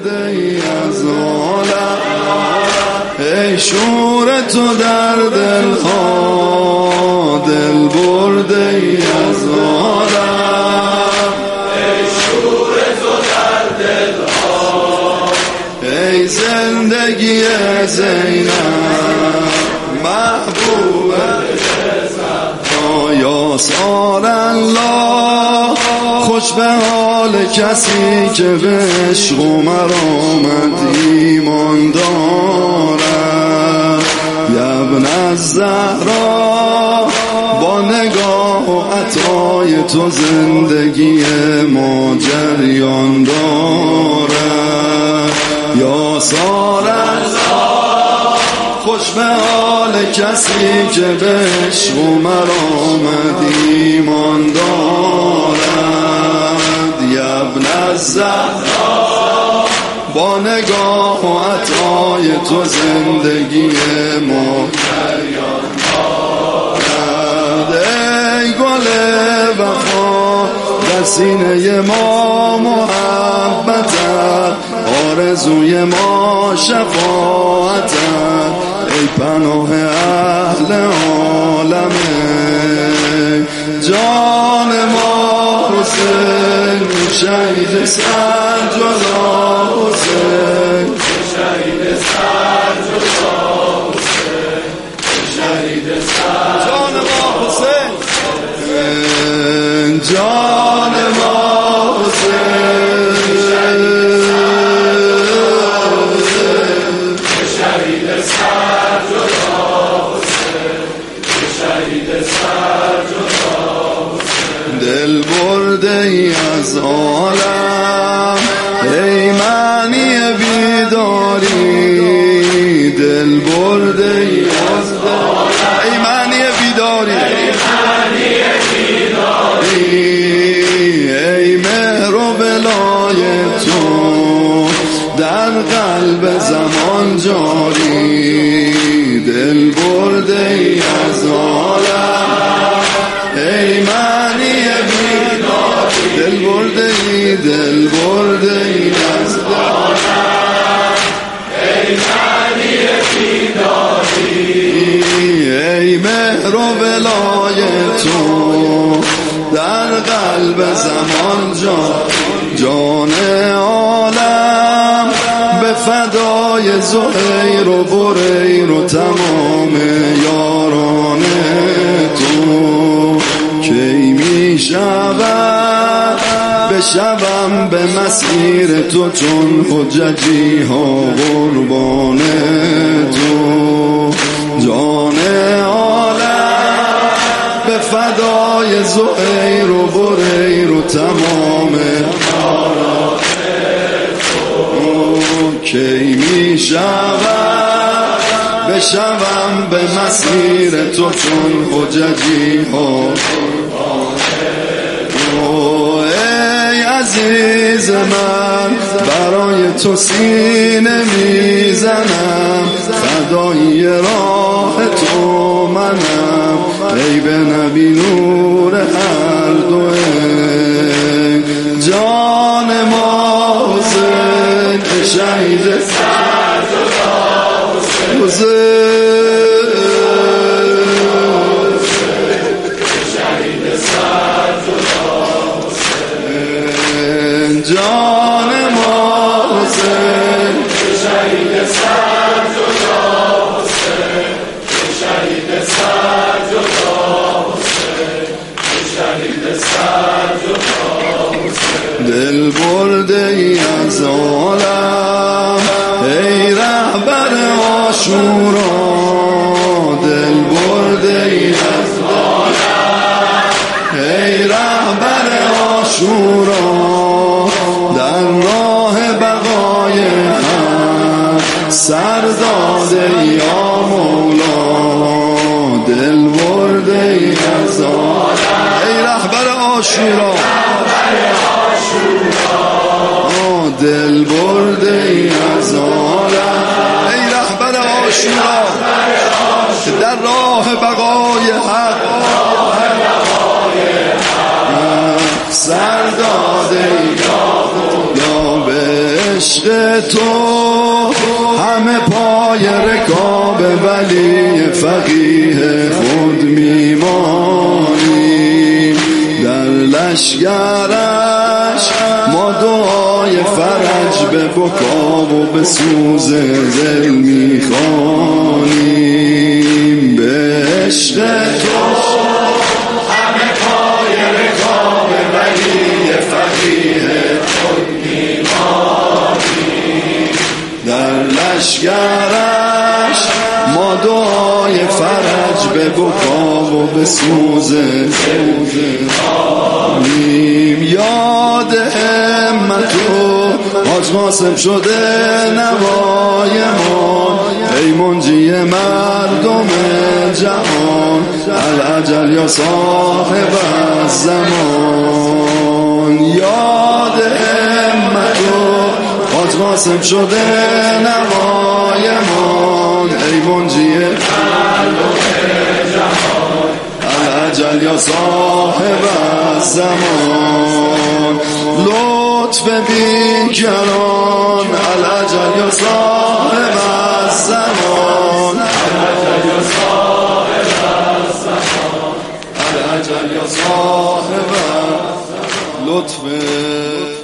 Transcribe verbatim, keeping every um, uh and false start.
برده ای از عالم، ای شور تو در دلها، دل برده ای از عالم، ای شور تو در دلها، ای زندگی زینب محبوب یا سال الله، خوش به حال کسی که به عشق و مرامت ایمان دارد. ابن الزهرا با نگاه و عطای تو زندگی ما جریان دارد. یا سال الله، خوش به حال کسی که به عشق و مرامت ایمان دارد. ابن الزهرا با نگاه و عطای تو زندگی ما جریان دارد. ای گل وفا در سینه ما محبتت، آرزوی ما شفاعتت، ای پناه اهل عالمه. جان ما حسین شهید سرجلا حسین، شهید سرجلا حسین، شهید سرجلا جان ما حسین، جان ما حسین، شهید سرجلا حسین، شهید سرجلا حسین. دل برده ای از عالم، ای معنی بیداری، دل برده ای از عالم، ای معنی بیداری، ای معنی بیداری، ای مهر و ولایت تو در قلب زمان جاری. دل برده ای از عالم، ای معنی بیداری، دل برده ای، دل برده ای از عالم، ای معنی بیداری، ای مهر و ولایت تو در قلب زمان جاری. جان عالم به فدای زهیر و بریر و تمام یاران تو، کی می شود بشوم به مسیر تو، چون حججی ها قربان تو. جان عالم به فدای زهیر و بریر و تمام یاران تو، کی می شود بشوم به مسیر تو، چون حججی ها. ای عزیز من برای تو سینه میزنم، فدای راه تو منم، ای به نبی نور هر دوه. جان ما حسین شهید سرجلا حسین، شهید سرجلا حسین، جان ما حسین شهید سرجلا حسین، شهید سرجلا حسین، شهید سرجلا حسین. دل برده ای از عالم، ای رهبر عاشورا، دل برده ای از عالم، ای رهبر عاشورا، در راه بقای هم سر داده یا مولا. دل برده ای از عالم، ای رهبر عاشورا، دل برده ای از عالم، ای رهبر عاشورا، در راه بقای حق سر داده یا به عشق تو همه پای رکاب ولی فقیه خود میمانیم. در لشگرش ما دعای فرج به بکا و به سوز دل میخوانیم. به عشق تو همه پای رکاب ولی فقیه خود میمانیم. در لشگرش ما دعای فرج به بکا و به سوز نیم. یاد همت و حاج قاسم شده نوای ما، ای منجی مردم جهان، العجل یا صاحب الزمان. یاد همت و حاج قاسم شده نوای ما، ای منجی مردم جهان، العجل یا صاحب الزمان. لطف بیکران العجل یا صاحب الزمان، العجل یا صاحب الزمان، العجل یا صاحب لطف